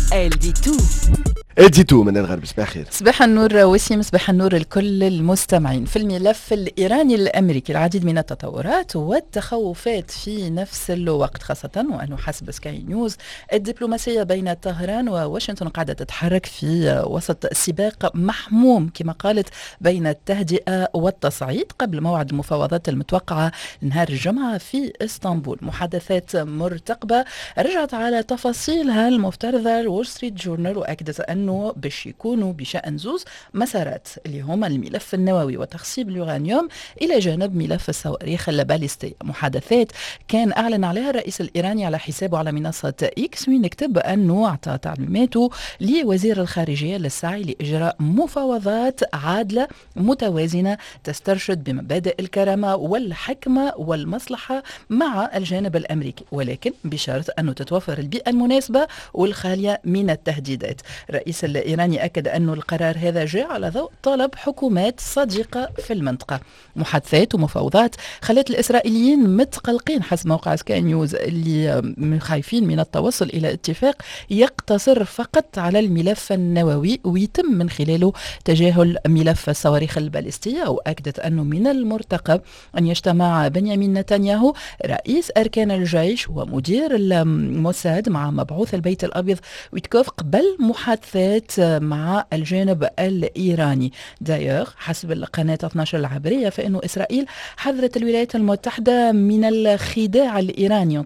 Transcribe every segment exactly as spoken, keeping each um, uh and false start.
Elle dit tout. ادي تو من الغرب. صباح الخير. صباح النور وسيم، صباح النور لكل المستمعين. في الملف الإيراني الأمريكي العديد من التطورات والتخوفات في نفس الوقت، خاصة وأنه حسب سكاي نيوز الدبلوماسية بين طهران وواشنطن قاعدة تتحرك في وسط سباق محموم كما قالت بين التهدئة والتصعيد قبل موعد المفاوضات المتوقعة نهار الجمعة في اسطنبول. محادثات مرتقبة رجعت على تفاصيلها المفترضة وول ستريت جورنال، وأكدت أنه باش يكونوا بشأن زوز مسارات اللي هما الملف النووي وتخصيب اليورانيوم إلى جانب ملف الصواريخ الباليستية. محادثات كان أعلن عليها الرئيس الإيراني على حسابه على منصة إكس، وين كتب أنه أعطى تعليماته لوزير الخارجية للسعي لإجراء مفاوضات عادلة متوازنة تسترشد بمبادئ الكرامة والحكمة والمصلحة مع الجانب الأمريكي، ولكن بشرط أنه تتوفر البيئة المناسبة والخالية من التهديدات. الرئيس الإيراني أكد أن القرار هذا جاء على ضوء طلب حكومات صديقة في المنطقة. محادثات ومفاوضات خلت الإسرائيليين متقلقين حسب موقع سكاي نيوز، اللي خايفين من التوصل إلى اتفاق يقتصر فقط على الملف النووي ويتم من خلاله تجاهل ملف الصواريخ الباليستية. وأكدت أنه من المرتقب أن يجتمع بنيامين نتنياهو رئيس أركان الجيش ومدير الموساد مع مبعوث البيت الأبيض ويتكوف قبل محادثات مع الجانب الإيراني. داير حسب القناة اثني عشر العبرية فإنه إسرائيل حذرت الولايات المتحدة من الخداع الإيراني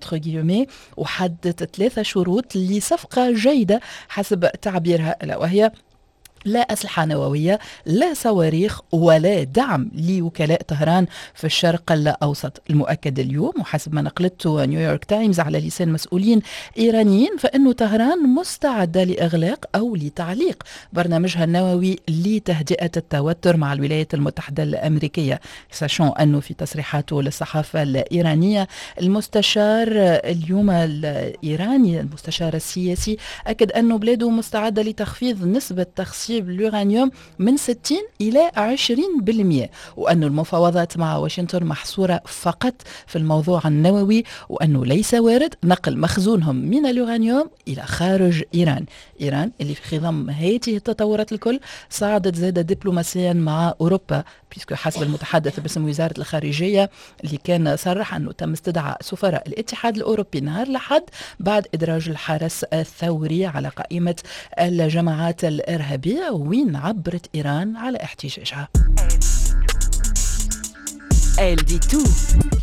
وحددت ثلاثة شروط لصفقة جيدة حسب تعبيرها، ألا وهي لا أسلحة نووية، لا صواريخ، ولا دعم لوكلاء طهران في الشرق الأوسط. المؤكد اليوم وحسب ما نقلته نيويورك تايمز على لسان مسؤولين إيرانيين فإنه طهران مستعدة لإغلاق أو لتعليق برنامجها النووي لتهدئة التوتر مع الولايات المتحدة الأمريكية. ساشون أنه في تصريحاته للصحافة الإيرانية المستشار اليوم الإيراني المستشار السياسي أكد أنه بلاده مستعدة لتخفيض نسبة تخصيب اليورانيوم من ستين إلى عشرين بالمئة، وأن المفاوضات مع واشنطن محصورة فقط في الموضوع النووي، وأنه ليس وارد نقل مخزونهم من اليورانيوم إلى خارج إيران. إيران اللي في خضم هذه التطورات الكل صعدت زادة دبلوماسيا مع أوروبا، بيسكو حسب المتحدث باسم وزارة الخارجية اللي كان صرح أنه تم استدعاء سفراء الاتحاد الأوروبي نهار الأحد بعد إدراج الحرس الثوري على قائمة الجماعات الإرهابية، وين عبرت إيران على احتجاجها. Elle dit tout.